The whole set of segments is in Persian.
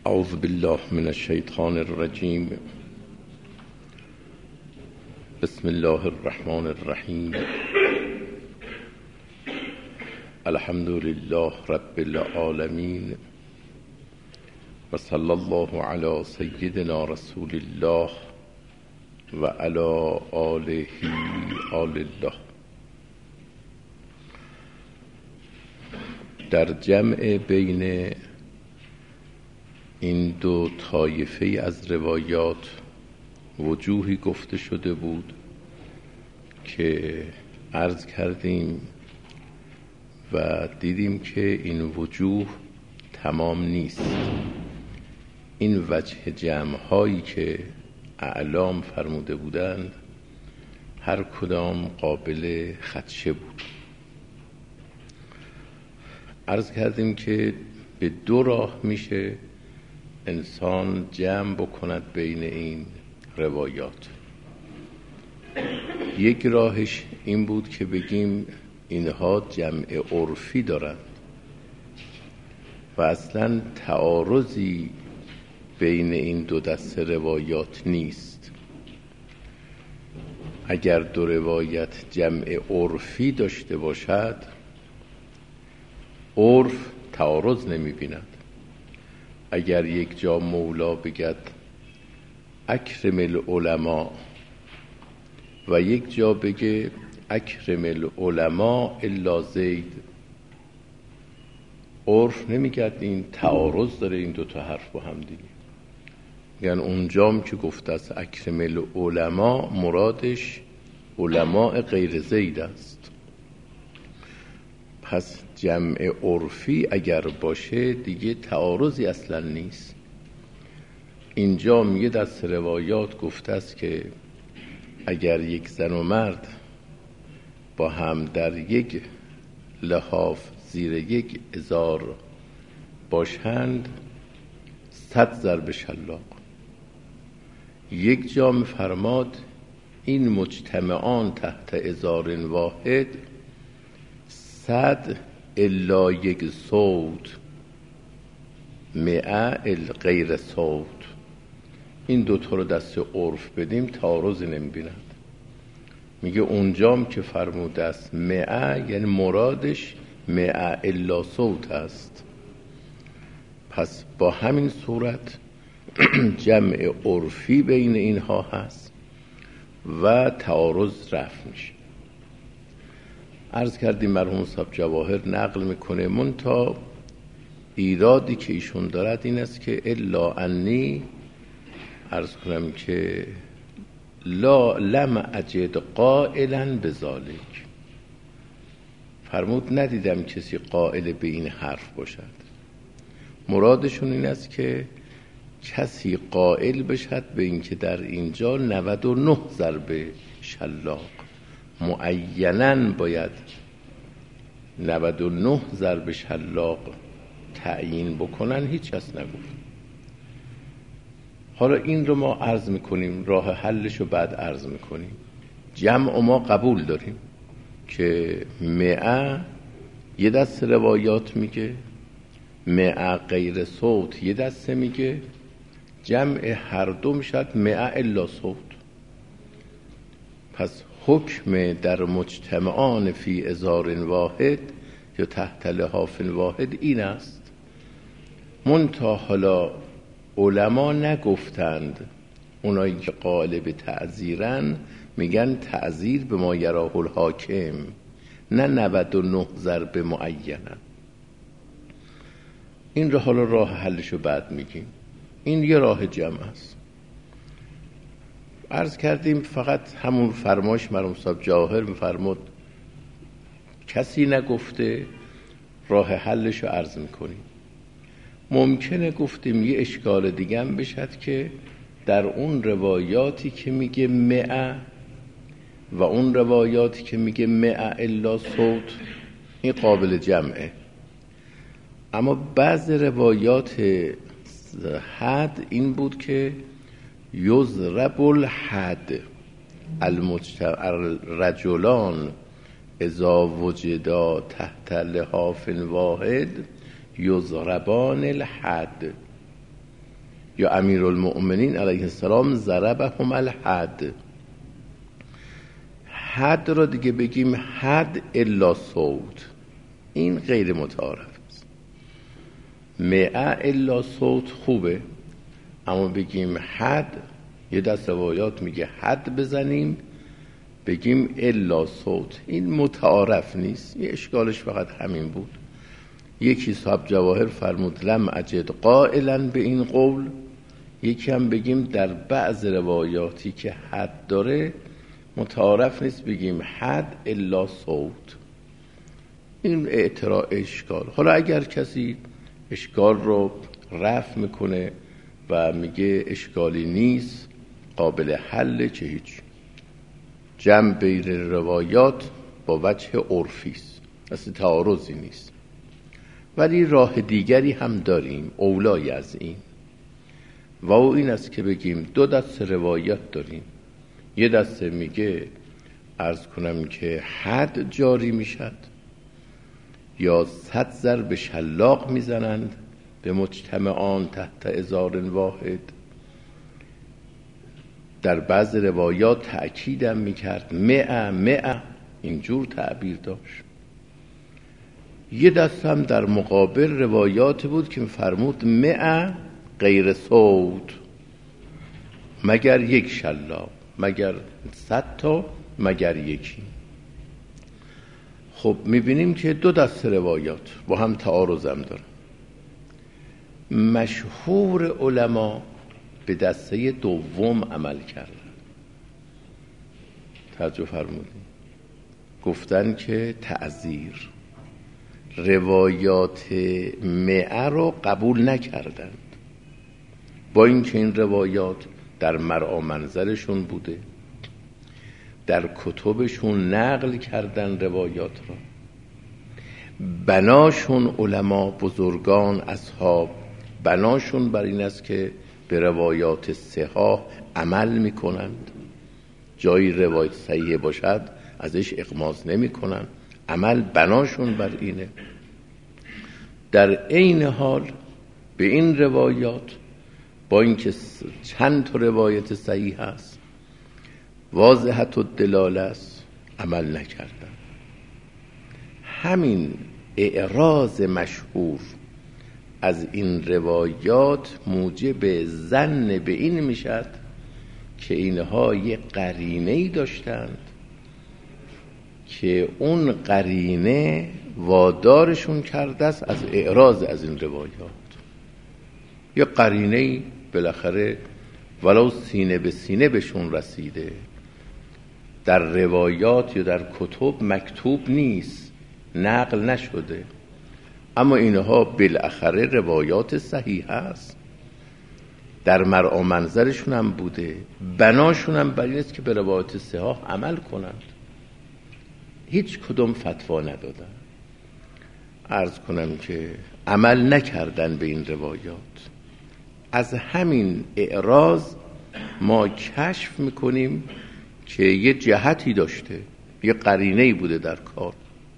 اعوذ بالله من الشیطان الرجیم. بسم الله الرحمن الرحیم. الحمد لله رب العالمین و صلی الله علی سیدنا رسول الله و علی آله آل الله. در جمع بین این دو طایفه از روایات وجوهی گفته شده بود که عرض کردیم و دیدیم که این وجوه تمام نیست. این وجه جمع هایی که اعلام فرموده بودند هر کدام قابل خدشه بود. عرض کردیم که به دو راه میشه انسان جمع بکند بین این روایات. یک راهش این بود که بگیم اینها جمع عرفی دارند و اصلا تعارضی بین این دو دسته روایات نیست. اگر دو روایت جمع عرفی داشته باشد عرف تعارض نمی بیند. اگر یک جا مولا بگد اکرم العلماء و یک جا بگه اکرم العلماء الا زید، عرف نمیگد این تعارض داره این دوتا حرف با هم دیگه. یعنی اونجام که گفته است اکرم العلماء مرادش علماء غیر زید است. پس جمع عرفی اگر باشه دیگه تعارضی اصلا نیست. اینجا میگه دست روایات گفته است که اگر یک زن و مرد با هم در یک لحاف زیر یک ازار باشند 100 ضرب شلاق. یک جا فرماد این مجتمعان تحت ازار واحد 100 الا یک صوت 100 غیر صوت. این دوتا رو دست عرف بدیم تعارضی نمی‌بیند. میگه اونجام که فرموده است 100 یعنی مرادش 100 الا صوت است. پس با همین صورت جمع عرفی بین اینها هست و تعارض رفع میشه. عرض کردیم مرحوم صاحب جواهر نقل میکنه منتها ایرادی که ایشون دارد این است که الا انی عرض کنم که لم اجد قائلا بذالک. فرمود ندیدم کسی قائل به این حرف باشد. مرادشون این است که کسی قائل بشد به این که در اینجا 99 ضرب شلاق معیناً باید 99 ضرب شلاق تعیین بکنن، هیچ کس نگفت. حالا این رو ما عرض میکنیم، راه حلش رو بعد عرض میکنیم. جمع ما قبول داریم که 100 یه دست روایات میگه، 100 غیر صوت یه دسته میگه، جمع هر دو میشد 100 الا صوت. پس حکم در مجتمعان فی ازار واحد یا تحت لحاف واحد این است. منتها حالا علما نگفتند، اونایی که قائل به تعزیرن میگن تعزیر به ما یراه الحاکم، نه 99 ضرب معینن. این رو حالا راه حلشو بعد میگیم. این یه راه جمع است. عرض کردیم فقط همون فرمایش مرحوم صاحب جواهر میفرمود کسی نگفته، راه حلش رو عرض میکنیم. ممکنه گفتیم یه اشکال دیگه هم بشد که در اون روایاتی که میگه 100 و اون روایاتی که میگه 100 الا صوت این قابل جمعه، اما بعض روایات حد این بود که یضرب الحد الرجلان اذا وجدا تحت لحاف واحد یضربان الحد. یا امیرالمؤمنین علیه السلام ضربهم الحد. حد را دیگه بگیم حد الا صوت، این غیر متعارف است. مئه الا صوت خوبه، اما بگیم حد، یه دست روایات میگه حد بزنیم بگیم الا صوت، این متعارف نیست. یه اشکالش فقط همین بود. یکی صاحب جواهر فرمود لم اجد قائلا به این قول، یکی هم بگیم در بعض روایاتی که حد داره متعارف نیست بگیم حد الا صوت. این اشکال. حالا اگر کسی اشکال رو رفع میکنه و میگه اشکالی نیست، قابل حل، چه هیچ، جمع بین روایات با وجه عرفی است، اصلا تعارضی نیست. ولی راه دیگری هم داریم اولای از این، و او این است که بگیم دو دست روایت داریم. یه دسته میگه عرض کنم که حد جاری میشد یا 100 ضرب شلاق میزنند به مجتمعان تحت ازار واحد. در بعض روایات تأکیدم میکرد مئه اینجور تعبیر داشت. یه دست هم در مقابل روایات بود که فرمود مئه غیر صوت، مگر یک شلاق، مگر 100 تا، مگر یکی. خب میبینیم که دو دست روایات با هم تعارضم داره. مشهور علما به دسته دوم عمل کردن. توجه فرمودید، گفتن که تعذیر، روایات مئه رو قبول نکردند، با اینکه این روایات در مرعا منزلشون بوده، در کتبشون نقل کردن روایات را، بناشون علما بزرگان اصحاب بناشون بر این است که به روایات صحاح عمل میکنند، جایی روایت صحیح باشد ازش اغماض نمی کنند، عمل بناشون بر اینه. در عین حال به این روایات با اینکه چند تا روایت صحیح هست واضحت الدلاله است عمل نکردن. همین اعراض مشهور از این روایات موجب ظن به این میشد که اینها یه قرینه‌ای داشتند که اون قرینه وادارشون کرده است از اعراض از این روایات. یه قرینه‌ای بالاخره ولو سینه به سینه بهشون رسیده، در روایات یا در کتب مکتوب نیست، نقل نشده، اما اینها بالاخره روایات صحیح هست، در مرعا منظرشون هم بوده، بناشون هم برای است که به روایات صحاح عمل کنند. هیچ کدوم فتوا ندادن، عرض کنم که عمل نکردن به این روایات. از همین اعراض ما کشف میکنیم که یه جهتی داشته، یه قرینه‌ای بوده در کار،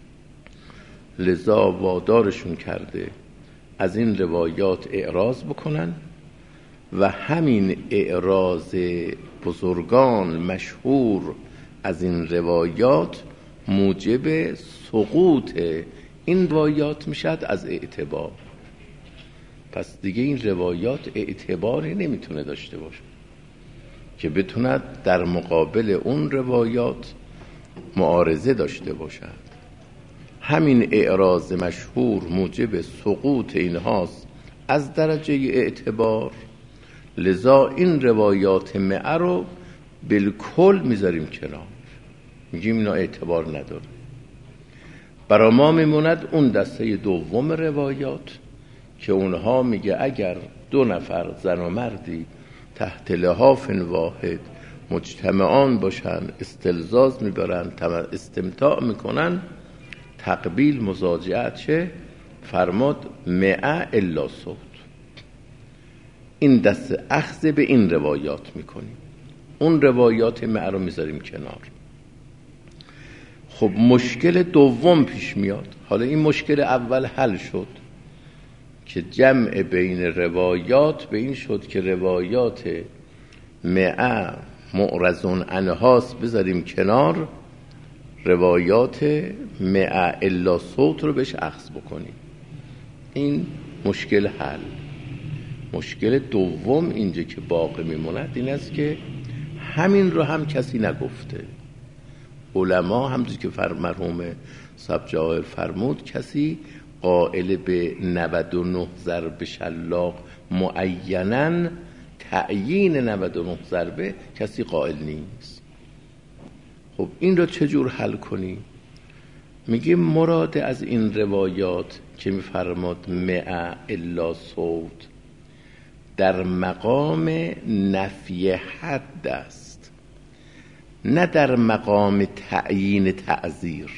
لذا وادارشون کرده از این روایات اعراض بکنن و همین اعراض بزرگان مشهور از این روایات موجب سقوط این روایات میشد از اعتبار. پس دیگه این روایات اعتباری نمیتونه داشته باشه که بتوند در مقابل اون روایات معارضه داشته باشد. همین اعراض مشهور موجب سقوط اینهاست از درجه اعتبار، لذا این روایات مئه رو بالکل میذاریم کنار، میگیم اینا اعتبار نداره. برای ما میموند اون دسته دوم روایات که اونها میگه اگر دو نفر زن و مردی تحت لحاف واحد مجتمعان باشن، استلذاذ میبرن، استمتاع میکنن، تقبیل مزاجعت چه؟ فرماد مئه الا صوت. این دست اخذ به این روایات میکنیم، اون روایات مئه رو میذاریم کنار. خب مشکل دوم پیش میاد. حالا این مشکل اول حل شد که جمع بین روایات به این شد که روایات مع معرضون عنهاست بذاریم کنار، روایات مع الا صوت رو بهش اخذ بکنیم. این مشکل حل. مشکل دوم اینجا که باقی میموند این است که همین رو هم کسی نگفته. علما همونجوری که مرحوم صاحب جواهر فرمود، کسی قائل به 99 ضرب شلاق معیناً، تعیین 99 ضربه کسی قائل نیست. خب این رو چجور حل کنی؟ میگه مراد از این روایات که میفرماد مع الا صوت در مقام نفی حد است، نه در مقام تعیین تعذیر.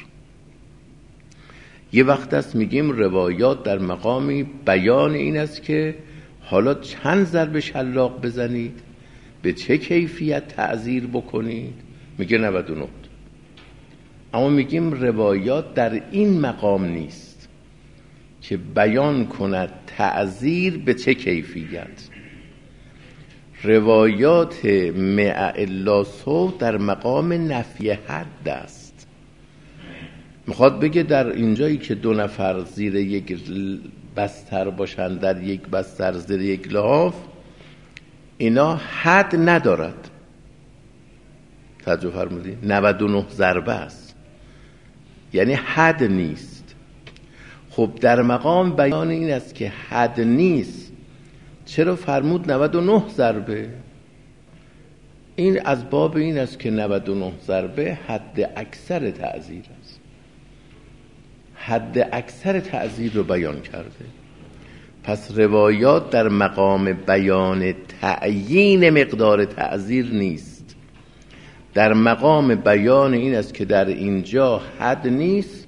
یه وقت است میگیم روایات در مقامی بیان این است که حالا چند ضرب شلاق بزنید، به چه کیفیت تعذیر بکنید، میگه 99. اما میگیم روایات در این مقام نیست که بیان کند تعذیر به چه کیفیت. روایات مع الا صوت در مقام نفی حد است. میخواد بگه در اینجایی که 2 نفر زیر یک بستر باشن، در یک بستر زیر یک لحاف، اینا حد ندارد. توجه فرمودید؟ 99 ضربه است، یعنی حد نیست. خب در مقام بیان این است که حد نیست، چرا فرمود 99 ضربه؟ این از باب این است که 99 ضربه حد اکثر تعذیر است. حد اکثر تعذیر رو بیان کرده. پس روایات در مقام بیان تعیین مقدار تعذیر نیست، در مقام بیان این است که در اینجا حد نیست،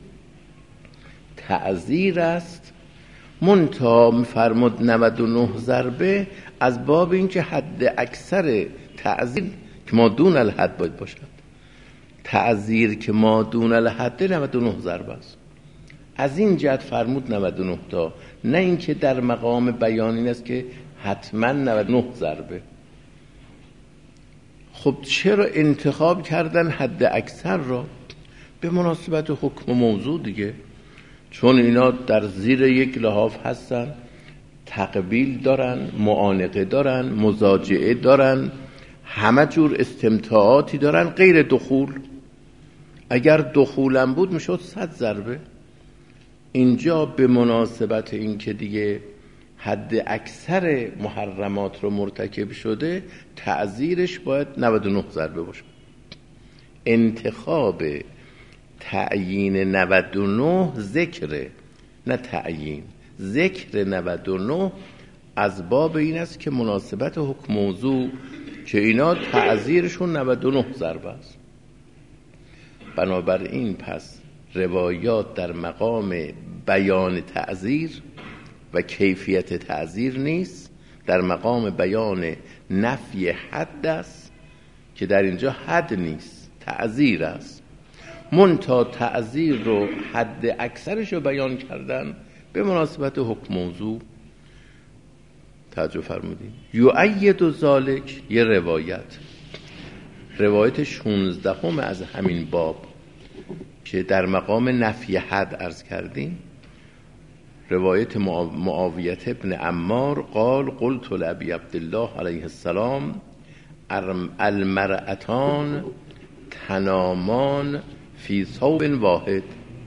تعذیر است. منتها می‌فرمود 99 ضربه از باب این که حد اکثر تعذیر که ما دون الحد باید باشد. تعذیر که ما دون الحد 99 ضربه است. از این جهت فرمود 99 تا، نه اینکه در مقام بیان این است که حتما 99 ضربه. خب چرا انتخاب کردن حد اکثر را؟ به مناسبت حکم موضوع دیگه، چون اینا در زیر یک لحاف هستن، تقبیل دارن، معانقه دارن، مزاجعه دارن، همه جور استمتاعاتی دارن غیر دخول. اگر دخولم بود میشد 100 ضربه. اینجا به مناسبت این که دیگه حد اکثر محرمات رو مرتکب شده، تعذیرش باید 99 ضربه باشه. انتخاب تعیین 99 ذکره، نه تعیین. ذکر 99 از باب این است که مناسبت حکم موضوع که اینا تعذیرشون 99 ضربه است. بنابراین پس روایات در مقام بیان تعذیر و کیفیت تعذیر نیست، در مقام بیان نفی حد است که در اینجا حد نیست، تعذیر است. منتها تعذیر رو حد اکثرش رو بیان کردن به مناسبت حکم موضوع. توجه فرمودید؟ یؤید ذالک یه روایت 16 از همین باب که در مقام نفی حد عرض کردیم، روایت معاویه ابن عمار قال قلت لابی عبدالله علیه السلام المرأتان تنامان فی ثوب واحد،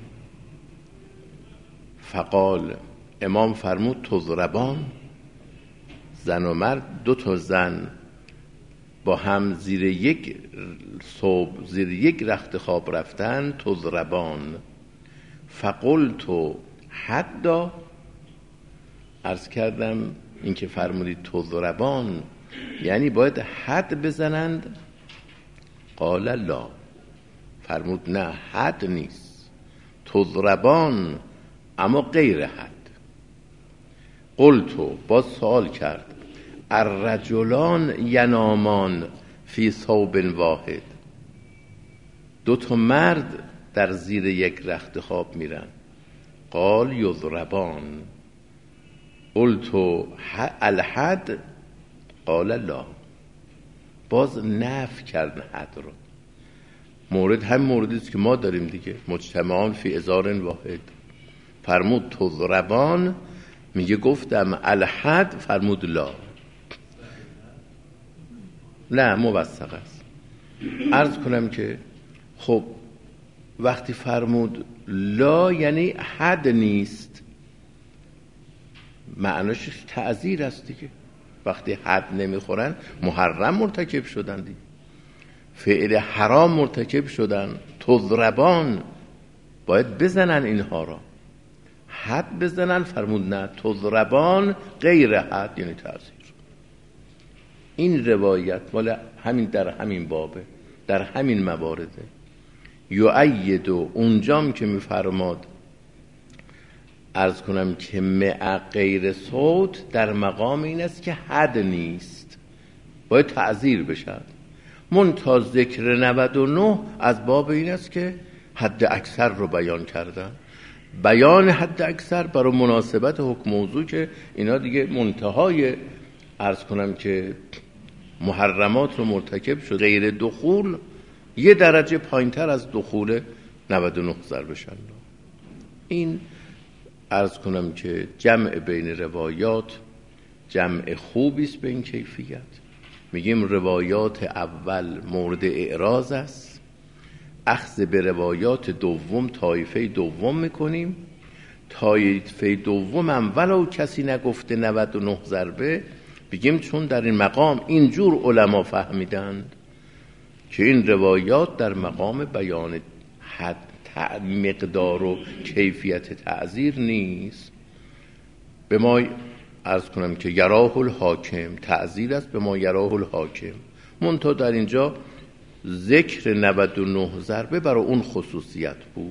فقال امام فرمود تضربان، زن و مرد 2 زن با هم زیر یک ثوب، زیر یک رخت خواب رفتن، تضربان. فقلت حدا، عرض کردم این که فرمودید تضربان یعنی باید حد بزنند؟ قال لا، فرمود نه حد نیست، تضربان اما غیر حد. قلتو، باز سوال کرد الرجلان ینامان فی ثوب واحد، 2 مرد در زیر یک رخت خواب میرن. قال یضربان، قلتو الحد قال لا، باز نفی کرد حد رو. مورد هم موردی است که ما داریم دیگه، مجتمعان فی ازار واحد. فرمود تضربان، میگه گفتم الحد، فرمود لا. نه موثق است. عرض کنم که خب وقتی فرمود لا یعنی حد نیست، معناش تعزیر است دیگه. وقتی حد نمیخورن محرم مرتکب شدن دیگه، فعل حرام مرتکب شدن. تضربان باید بزنن اینها را، حد بزنن. فرمود نه، تضربان غیر حد یعنی تعزیر. این روایت مال همین در همین بابه، در همین موارده. یؤید، اونجام که میفرماد عرض کنم که مع غیر صوت، در مقام این است که حد نیست، باید تعزیر بشد. منتها ذکر 99 از باب این است که حد اکثر رو بیان کردن. بیان حد اکثر برای مناسبت حکم موضوع که اینا دیگه منتهای عرض کنم که محرمات رو مرتکب شد. غیر دخول یه درجه پایینتر از دخول 99 ضرب شد. این عرض کنم که جمع بین روایات جمع خوبی است به این کیفیت. میگیم روایات اول مورد اعراض است، اخذ به روایات دوم طایفه دوم میکنیم. طایفه دوم هم ولو کسی نگفته 99 ضربه، بگیم چون در این مقام اینجور علما فهمیدند که این روایات در مقام بیان حد مقدار و کیفیت تعزیر نیست. به ما عرض کنم که یراه الحاکم، تعزیر است به ما یراه الحاکم. منتها در اینجا ذکر 99 ضربه برای اون خصوصیت بود.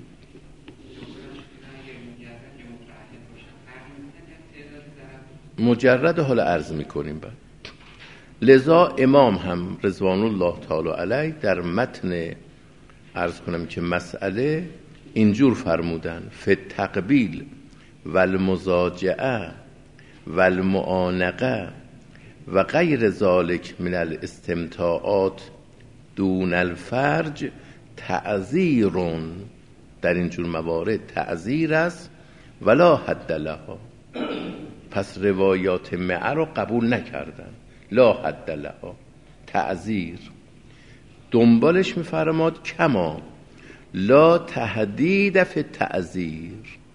مجرد حال عرض میکنیم بعد. لذا امام هم رضوان الله تعالی علیه در متن عرض کنم که مسئله اینجور فرمودن: فی التقبیل و المضاجعه و المعانقه و غیر ذالک من الاستمتاعات دون الفرج تعذیرون. در اینجور موارد تعذیر است ولا حد لها. پس روایات معه رو قبول نکردن، لا حد لها، تعذیر. دنبالش میفرماد کما لا تهدید فی تعذیر،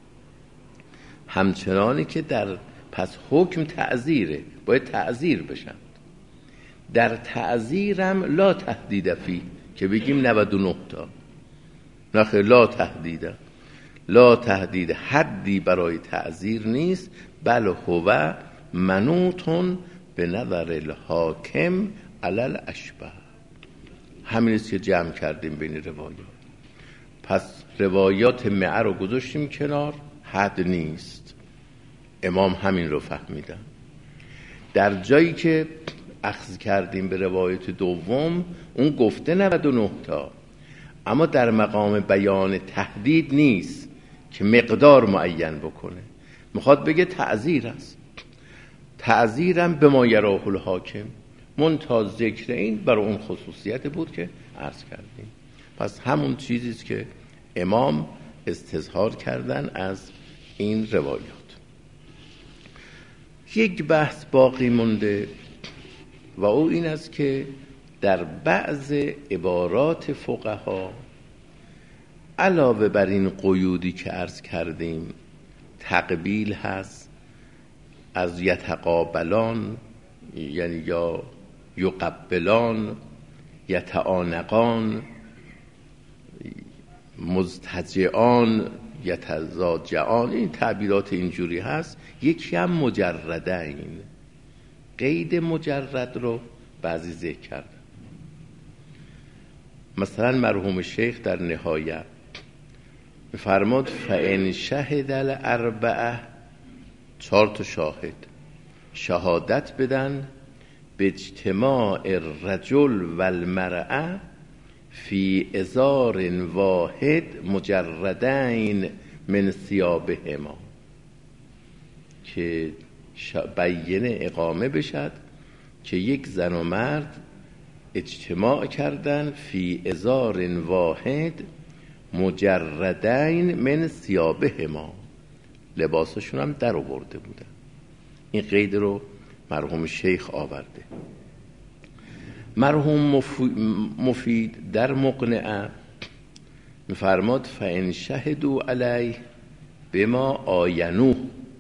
همچنانی که در پس حکم تعذیره، باید تعذیر بشن. در تعذیرم لا تهدید فی که بگیم 99 تا، نخیر، لا تهدید، لا تهدید، حدی برای تعذیر نیست. بل هو منوطن به نظر الحاکم علی الاشبه. همین است که جمع کردیم بین روایات. پس روایات معه رو گذاشتیم کنار، حد نیست. امام همین رو فهمیدن. در جایی که اخذ کردیم به روایت دوم، اون گفته 99 تا، اما در مقام بیان تهدید نیست که مقدار معین بکنه، میخواد بگه تعذیر است. تعذیرم به ما یراه الحاکم، منتها ذکر این برای اون خصوصیت بود که عرض کردیم. پس همون چیزی است که امام استظهار کردن از این روایات. یک بحث باقی مونده و او این است که در بعض عبارات فقها علاوه بر این قیودی که عرض کردیم، تقبیل هست، از یتقابلان یعنی یا یقبلان، یتعانقان، مضطجعان، یتزاجعان، این تعبیرات اینجوری هست. یکی هم مجردین، قید مجرد رو بعضی ذکر کردن. مثلا مرحوم شیخ در نهایت میفرماد فان شهد الاربعه، 4 تا شاهد شهادت بدن به اجتماع الرجل و المرأه فی ازار واحد مجردین من ثیابهما، که بیینه اقامه بشد که یک زن و مرد اجتماع کردن فی ازار واحد مجردین من ثیابهما، لباسشون هم در آورده بودن. این قید رو مرحوم شیخ آورده. مرحوم مفید در مقنعه میفرماد فإن شهدوا علیه بما آینوه،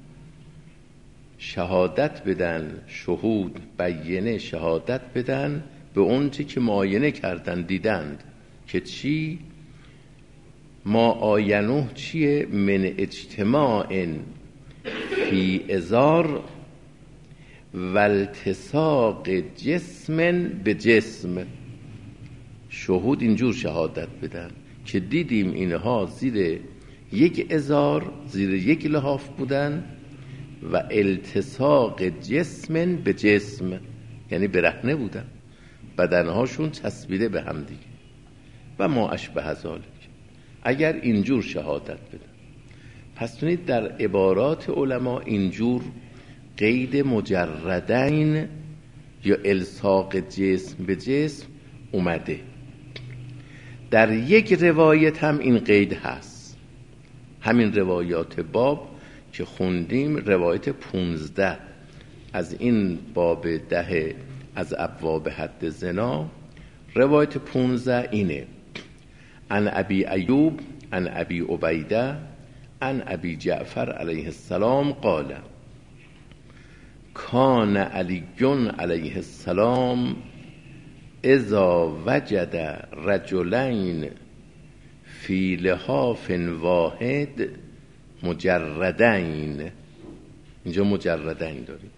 شهادت بدن، شهود بیینه شهادت بدن به اون چی که معاینه کردن دیدند. که چی؟ ما آینوه چیه؟ من اجتماع فی ازار و التصاق جسم به جسم. شهود اینجور شهادت بدن که دیدیم اینها زیر یک ازار، زیر یک لحاف بودن و التصاق جسم به جسم، یعنی برهنه بودن، بدنهاشون چسبیده به هم دیگه و ما اشبه ذالک. اگر اینجور شهادت بدن، پس تونید در عبارات علما اینجور قید مجردین یا الصاق جسم به جسم اومده. در یک روایت هم این قید هست، همین روایات باب که خوندیم، روایت 15 از این باب 10 از ابواب حد زنا، روایت 15 اینه: عن ابی ایوب عن ابی عبیده عن ابی جعفر علیه السلام قال کان علی علیه السلام اذا وجد رجلین فی لحاف واحد مجردین. اینجا مجردین داریم.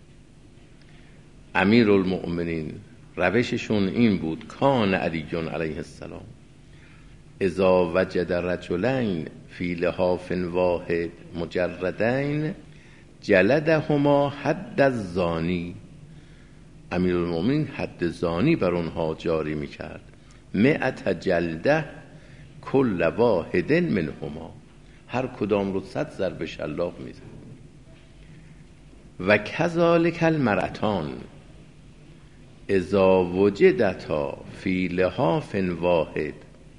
امیرالمؤمنین روششون این بود: کان علی علیه السلام اذا وجد رجلین فی لحاف واحد مجردین جلدهما حد الزانی. امیرالمؤمنین حد زانی بر اونها جاری میکرد. 100 جلده کل واحد منهما، هر کدام رو 100 ضرب شلاق میزد. و کذالک المرأتان اذا وجدتا فی لحاف واحد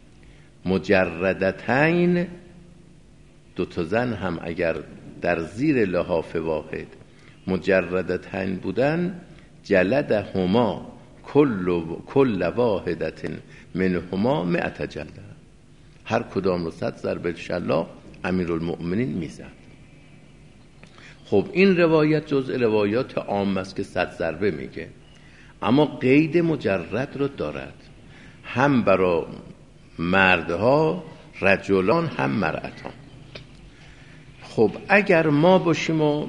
مجردتین، 2 زن هم اگر در زیر لحاف واحد مجردتین بودن، جلدهما کل واحدت منهما 100 جلده، هر کدام رو 100 ضرب شلاق امیرالمؤمنین میزد. خب این روایت جزء روایات عام است که 100 ضربه میگه، اما قید مجرد رو دارد، هم برای مردها رجلان هم مرأتان. خب اگر ما باشیم و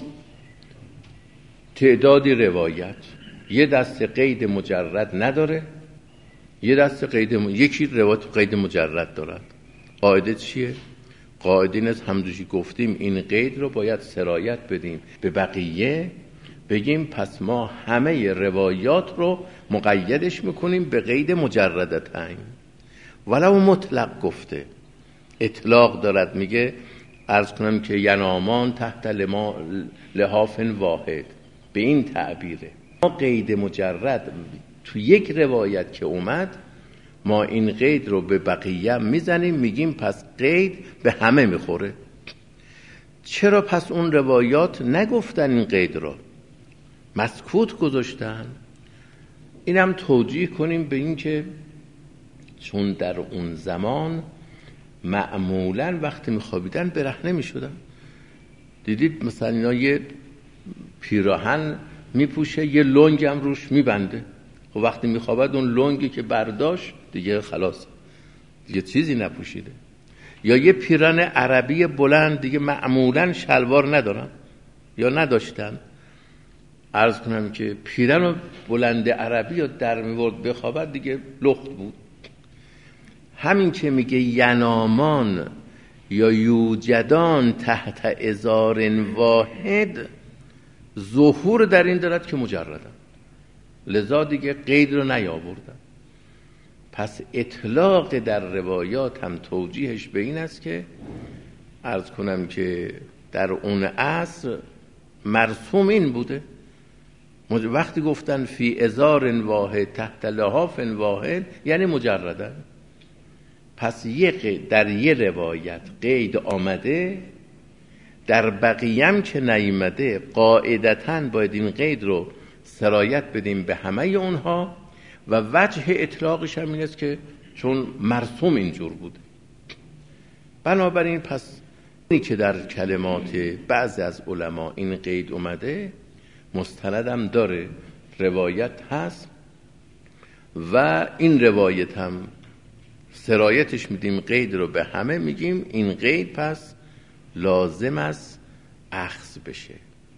تعدادی روایت یه دست قید مجرد نداره، یه دست یکی روایت قید مجرد دارد، قاعده چیه؟ قاعده این است، همونجوری گفتیم این قید رو باید سرایت بدیم به بقیه، بگیم پس ما همه روایات رو مقیدش میکنیم به قید مجردتین. ولو مطلق گفته، اطلاق دارد، میگه عرض کنم که ینامان تحت لحاف واحد، به این تعبیره. ما قید مجرد تو یک روایت که اومد، ما این قید رو به بقیه میزنیم، میگیم پس قید به همه میخوره. چرا پس اون روایات نگفتن این قید رو، مسکوت گذاشتن؟ اینم توجیه کنیم به این که چون در اون زمان معمولا وقتی میخوابیدن برهنه میشدن. دیدید مثلا اینا یه پیراهن میپوشه، یه لنگ هم روش میبنده، و وقتی میخوابد اون لنگی که برداشت دیگه خلاص، دیگه چیزی نپوشیده. یا یه پیراهن عربی بلند، دیگه معمولا شلوار ندارن یا نداشتن. عرض کنم که پیراهن بلند عربی یا در میورد بخوابد دیگه لخت بود. همین که میگه ینامان یا یوجدان تحت ازار واحد، ظهور در این دارد که مجردن، لذا دیگه قید رو نیاوردن. پس اطلاق در روایات هم توجیهش به این است که عرض کنم که در اون عصر مرسوم این بوده. وقتی گفتن فی ازار واحد تحت لحاف واحد یعنی مجردن. پس در یه روایت قید آمده، در بقیه‌ام که نیامده قاعدتاً باید این قید رو سرایت بدیم به همه اونها و وجه اطلاقش هم این است که چون مرسوم اینجور بوده. بنابراین پس اینی که در کلمات بعضی از علما این قید اومده مستندم داره، روایت هست و این روایت هم سرایتش میدیم، قید رو به همه میگیم. این قید پس لازم است اخذ بشه.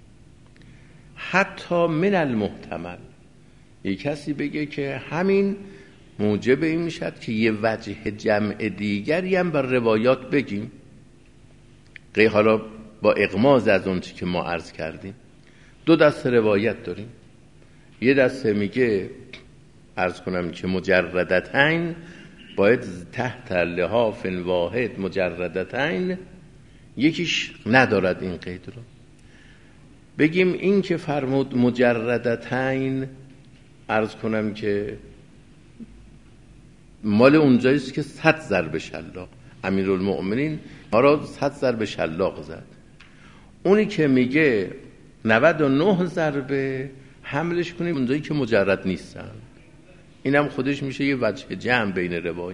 حتی من المحتمل یک کسی بگه که همین موجب این میشد که یه وجه جمع دیگری هم بر روایات بگیم، حالا با اغماض از اون چی که ما عرض کردیم. دو دسته روایت داریم. یه دسته میگه عرض کنم که مجردتین باید تحت لحاف واحد مجردتین، یکیش ندارد این قید رو. بگیم این که فرمود مجردتین، عرض کنم که مال اونجاییست که 100 ضرب شلاق، امیرالمؤمنین ها را 100 ضرب شلاق زد. اونی که میگه 99 ضربه حملش کنیم اونجایی که مجرد نیستن. اینم خودش میشه یه وجه جمع بین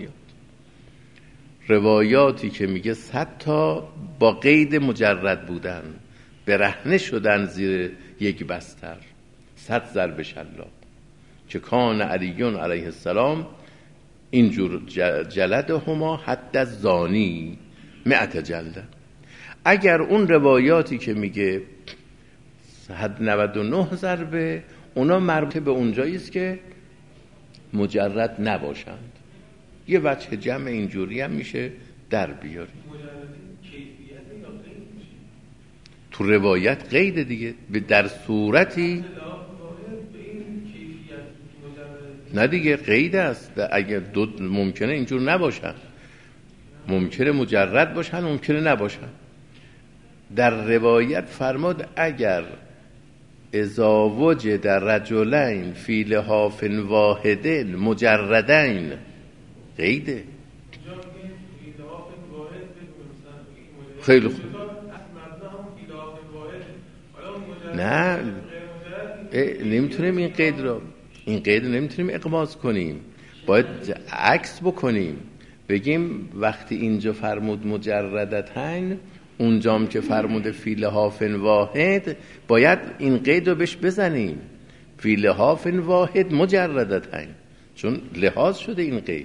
روایاتی که میگه 100 تا با قید مجرد بودن، برهنه شدن زیر یک بستر، 100 ضرب شلاق، که کان علیون علیه السلام اینجور جلدهما حد الزانی 100 جلده. اگر اون روایاتی که میگه 99 ضربه اونا مربوط به اونجاییست که مجرد نباشند، یه وجه جمع اینجوری هم میشه در بیاریم. تو روایت قید دیگه در صورتی نه دیگه قید است. اگر دو ممکنه اینجور نباشن، ممکنه مجرد باشن، ممکنه نباشن. در روایت فرماد اگر اذا وجد رجلین فی لحاف واحد مجردین، قیده. خیلی خوب. نه نمیتونیم این قید نمیتونیم اقماص کنیم، باید عکس بکنیم. بگیم وقتی اینجا فرمود مجردتین، اونجام که فرمود فی لحاف واحد، باید این قید رو بهش بزنیم، فی لحاف واحد مجردتین، چون لحاظ شده این قید،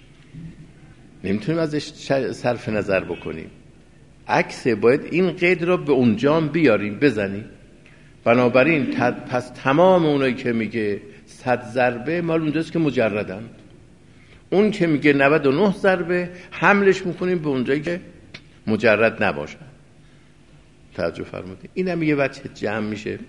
نمیتونیم ازش صرف نظر بکنیم. عکس باید این قید رو به اونجام بیاریم بزنیم. بنابراین پس تمام اونایی که میگه 100 ضربه مال اونجاست که مجردن، اون که میگه 99 ضربه حملش میکنیم به اونجایی که مجرد نباشن. توجه فرمودید؟ اینم یه وجه جمع میشه.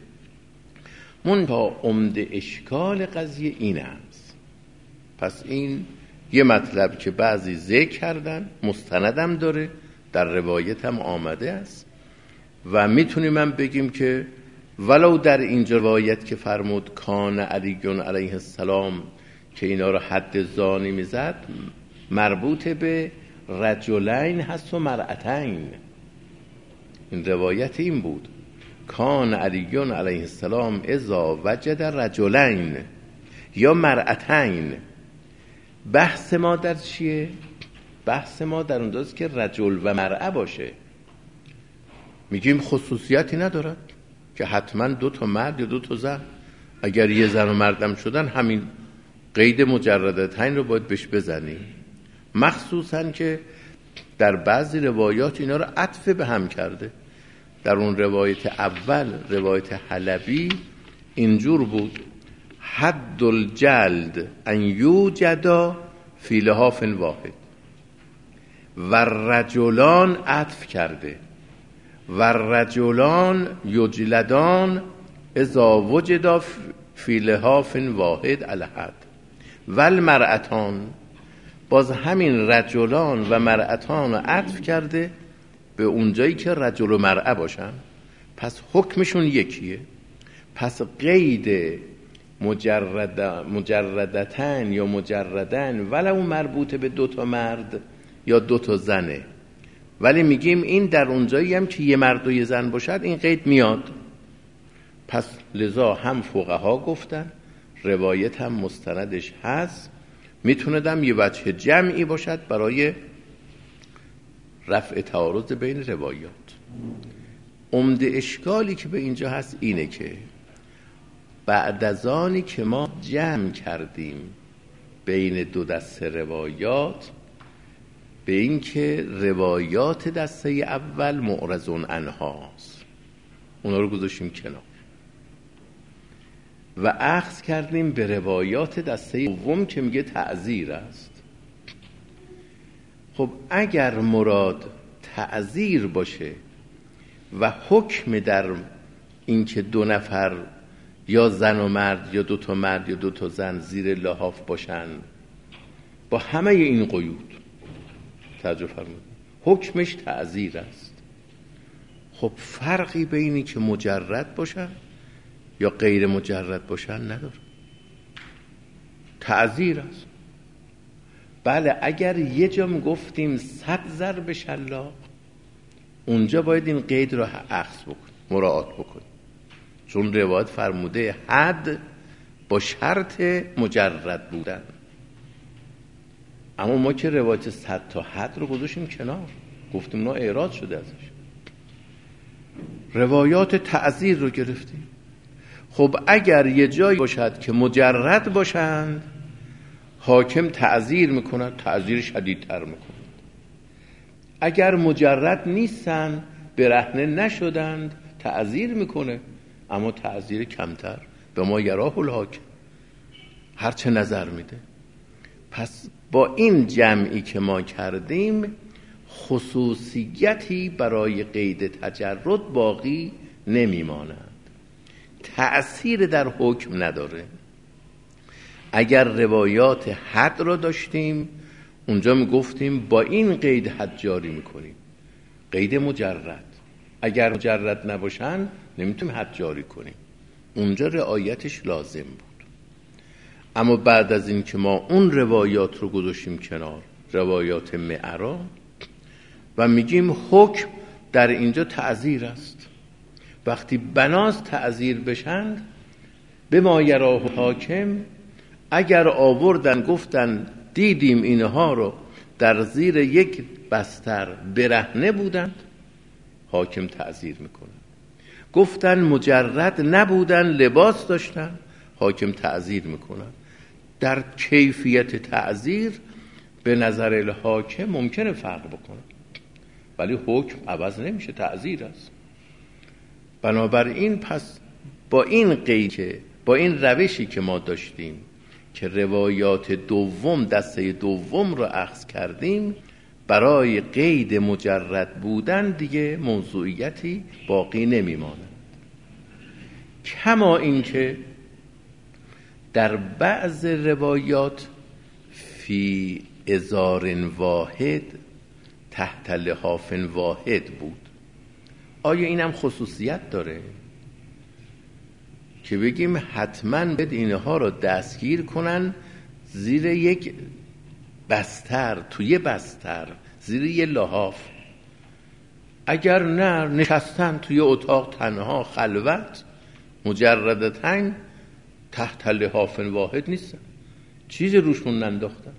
منتها عمده اشکال قضیه این است. پس این یه مطلب که بعضی ذکر کردن، مستندم داره، در روایت هم آمده است و میتونیم هم بگیم که ولو در این روایت که فرمود کان علیون علیه السلام که اینا رو حد زانی میزد، مربوط به رجلین هست و مرأتین. این روایت این بود کان علیون علیه السلام اذا وجد رجلین یا مرأتین. بحث ما در چیه؟ بحث ما در اونجاست که رجل و مرأه باشه. میگیم خصوصیتی ندارد که حتما 2 تا مرد یا 2 تا زن. اگر یه زن و مردم شدن همین قید مجردتین رو باید بهش بزنیم، مخصوصا که در بعضی روایات اینا رو عطف به هم کرده. در اون روایت اول، روایت حلبی، اینجور بود حد الجلد ان یوجد فی لحاف واحد، و رجلان عطف کرده و رجلان یجلدان اذا وجد فی لحاف واحد الحد، والمرأتان، باز همین رجلان و مرأتان عطف کرده به اونجایی که رجل و مرأه باشن. پس حکمشون یکیه. پس قید مجردتن یا مجردن ولو مربوط به 2 مرد یا 2 زنه، ولی میگیم این در اونجایی هم که یه مرد و یه زن باشد این قید میاد. پس لذا هم فقها گفتن، روایت هم مستندش هست، میتوندم یه وجه جمعی باشد برای رفع تعارض بین روایات. عمده اشکالی که به اینجا هست اینه که بعد از آنی که ما جمع کردیم بین 2 دسته روایات به این که روایات دسته اول معرضون عنهاست، اونا رو گذاشتیم کنار و اخذ کردیم به روایات دسته دوم که میگه تعزیر است. خب اگر مراد تعزیر باشه و حکم در این که 2 نفر یا زن و مرد یا 2 مرد یا 2 زن زیر لحاف باشن با همه این قیود، توجه فرمودید، حکمش تعزیر است. خب فرقی بینی که مجرد باشن یا غیر مجرد باشن نداره، تعزیر است. بله اگر یه جا گفتیم 100 ضرب شلاق، اونجا باید این قید رو اخذ بکن، مراعات بکن، چون روایت فرموده حد با شرط مجرد بودن. اما ما که روایت 100 تا حد رو گذاشتیم کنار، گفتیم نه اعراض شده ازش، روایات تعزیر رو گرفتیم. خب اگر یه جایی باشد که مجرد باشند حاکم تعزیر میکند، تعزیر شدیدتر میکند. اگر مجرد نیستن، برهنه نشدند، تعزیر میکنه اما تعزیر کمتر، به ما یراه الحاکم، هرچه نظر میده. پس با این جمعی که ما کردیم خصوصیتی برای قید تجرد باقی نمیماند، تأثیر در حکم نداره. اگر روایات حد رو داشتیم اونجا میگفتیم با این قید حد جاری میکنیم، قید مجرد. اگر مجرد نباشن نمیتونیم حد جاری کنیم، اونجا رعایتش لازم بود. اما بعد از این که ما اون روایات رو گذاشتیم کنار، روایات معرا، و میگیم حکم در اینجا تعزیر است، وقتی بناس تعزیر بشند به ما یراه حاکم، اگر آوردن گفتن دیدیم اینها رو در زیر یک بستر برهنه بودند، حاکم تعزیر میکنه. گفتن مجرد نبودن، لباس داشتن، حاکم تعزیر میکنن. در کیفیت تعزیر به نظر الحاکم ممکنه فرق بکنه، ولی حکم عوض نمیشه، تعزیر است. بنابراین پس با این قید، با این روشی که ما داشتیم که روایات دوم دسته دوم رو اخذ کردیم، برای قید مجرد بودن دیگه موضوعیتی باقی نمیماند. کما اینکه در بعض روایات فی ازار واحد تحت لحاف واحد بود. آیا این هم خصوصیت داره که بگیم حتما باید اینها رو دستگیر کنن زیر یک بستر، توی بستر، زیر یه لحاف؟ اگر نه نشستن توی اتاق تنها خلوت مجردتن تحت لحاف واحد نیستن، چیزی روشون ننداختن.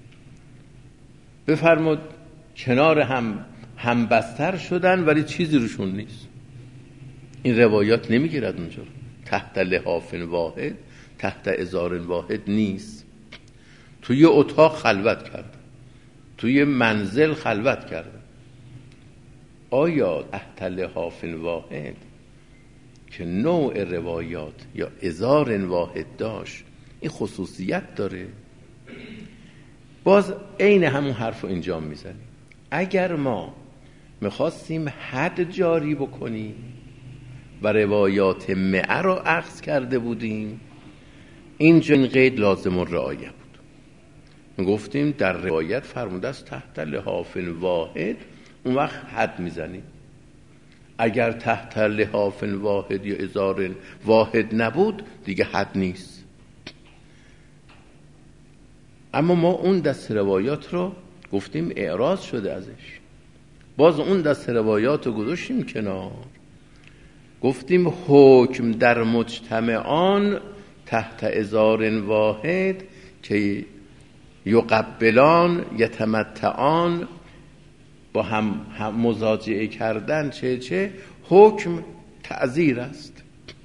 بفرمود کنار هم بستر شدن ولی چیزی روشون نیست، این روایات نمیگیرد اونجا. تحت لحاف واحد، تحت ازار واحد نیست. توی اتاق خلوت کردن، توی منزل خلوت کردن. آیا تحت لحاف واحد که نوع روایات یا ازار واحد داشت این خصوصیت داره؟ باز عین همون حرف رو اینجا میزنیم. اگر ما میخواستیم حد جاری بکنیم و روایات معه رو اخذ کرده بودیم، اینجا این قید لازم الرعایه بود. میگفتیم در روایت فرموده است تحت لحاف واحد، اون وقت حد میزنیم. اگر تحت لحاف واحد یا ازار واحد نبود دیگه حد نیست. اما ما اون دست روایات رو گفتیم اعراض شده ازش، باز اون دست روایات رو گذاشتیم کنار، گفتیم حکم در مجتمعان تحت ازار واحد که یقبلان یتمتعان، با هم مزاجعه کردن چه حکم تعزیر است.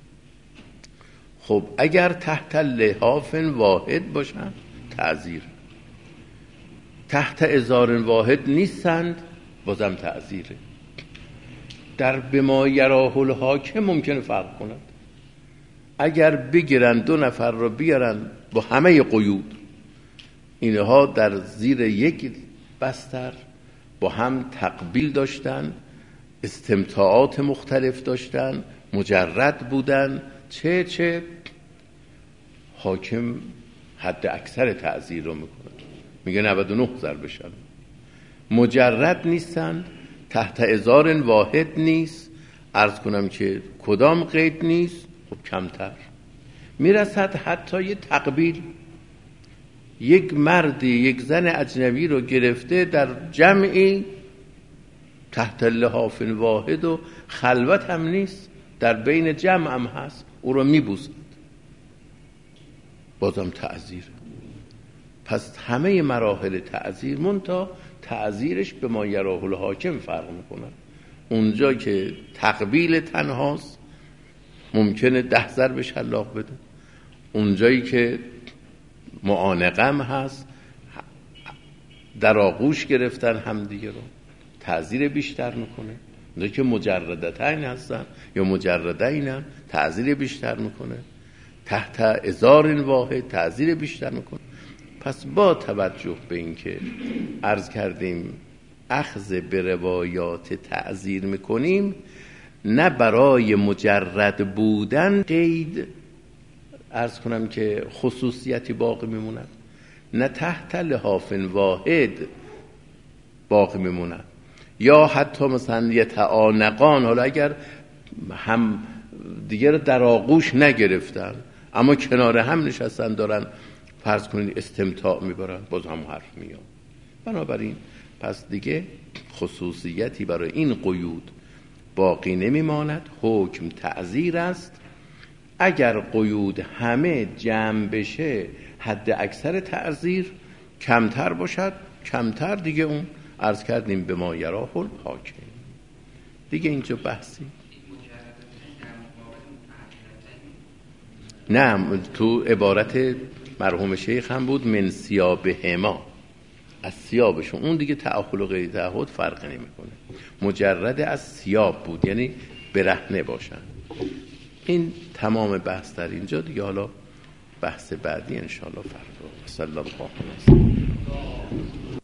خب اگر تحت لحاف واحد باشن تعزیر، تحت ازار واحد نیستند بازم تعزیره. در بما یراه الحاکم ممکنه فرق کند. اگر بگیرن 2 نفر رو بیارن با همه قیود، اینها در زیر یک بستر با هم تقبیل داشتن، استمتاعات مختلف داشتن، مجرد بودن، چه حاکم حد اکثر تعزیر رو میکنه، میگه 99 ضرب بشن. مجرد نیستن، تحت ازار واحد نیست، عرض کنم که کدام قید نیست، خب کمتر میرسد حتی یه تقبیل. یک مردی یک زن اجنبی رو گرفته در جمعی تحت لحاف واحد و خلوت هم نیست، در بین جمع هم هست، او رو میبوسد، بازم تعزیر. پس همه مراحل تعزیر، منتها تعزیرش به ما یراه الحاکم فرق میکنه. اونجا که تقبیل تنهاست ممکنه 10 ضرب شلاق بده، اونجایی که معانقم هست در آغوش گرفتن همدیگه رو تعزیر بیشتر میکنه. اونجایی که مجردتین هستن یا مجردینن تعزیر بیشتر میکنه. تحت ازار واحد تعزیر بیشتر میکنه. پس با توجه به این که عرض کردیم اخذ به روایات تعزیر میکنیم، نه برای مجرد بودن قید عرض کنم که خصوصیتی باقی میموند، نه تحت لحاف واحد باقی میموند، یا حتی مثلا یتعانقان، حالا اگر هم دیگر در آغوش نگرفتن اما کنار هم نشستن دارن فرض کنید استمتاع میبرن، باز هم حرف میاد. بنابراین پس دیگه خصوصیتی برای این قیود باقی نمیماند، حکم تعزیر است. اگر قیود همه جمع بشه حد اکثر تعزیر، کمتر باشد کمتر، دیگه اون عرض کردیم به ما یراه الحاکم. دیگه اینجا بحثی نه، تو عبارت مرحوم شیخ هم بود من ثیابهما، از ثیابشون، اون دیگه تعهل و غیر تعهد فرق نمیکنه، مجرد از ثیاب بود یعنی برهنه باشن. این تمام بحث در اینجا دیگه، حالا بحث بعدی انشاءالله فردا. صلی الله علیه و سلم.